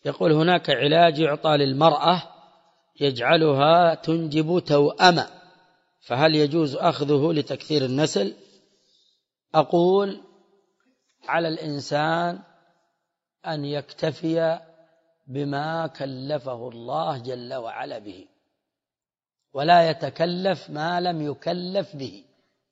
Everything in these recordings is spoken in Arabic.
يقول هناك علاج يعطى للمرأة يجعلها تنجب توأما، فهل يجوز أخذه لتكثير النسل؟ أقول على الإنسان أن يكتفي بما كلفه الله جل وعلا به، ولا يتكلف ما لم يكلف به.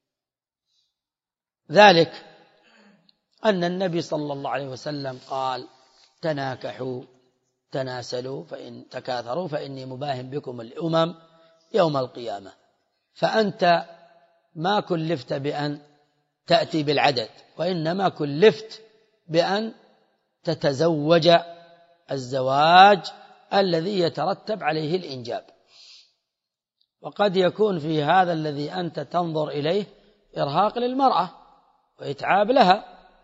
ذلك أن النبي صلى الله عليه وسلم قال: تناكحوا تناسلوا فإن تكاثروا فإني مباهم بكم الأمم يوم القيامة. فأنت ما كلفت بأن تأتي بالعدد، وإنما كلفت بأن تتزوج الزواج الذي يترتب عليه الإنجاب. وقد يكون في هذا الذي أنت تنظر إليه إرهاق للمرأة وإتعاب لها،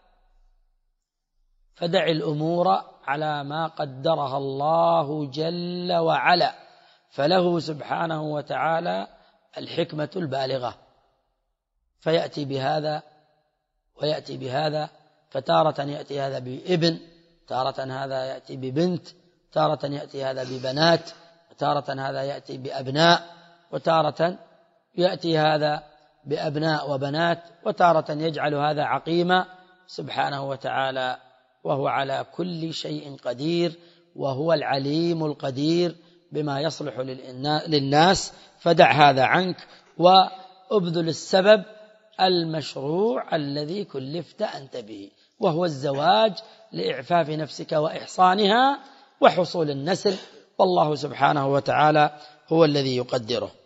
فدع الأمور على ما قدرها الله جل وعلا، فله سبحانه وتعالى الحكمة البالغة، فيأتي بهذا ويأتي بهذا، فتارة يأتي هذا بابن، تارة هذا يأتي ببنت، تارة يأتي هذا ببنات، وتارة هذا يأتي بأبناء، وتارة يأتي هذا بأبناء وبنات، وتارة يجعل هذا عقيما سبحانه وتعالى، وهو على كل شيء قدير، وهو العليم القدير بما يصلح للناس. فدع هذا عنك وأبذل السبب المشروع الذي كلفت أنت به، وهو الزواج لإعفاف نفسك وإحصانها وحصول النسل، والله سبحانه وتعالى هو الذي يقدره.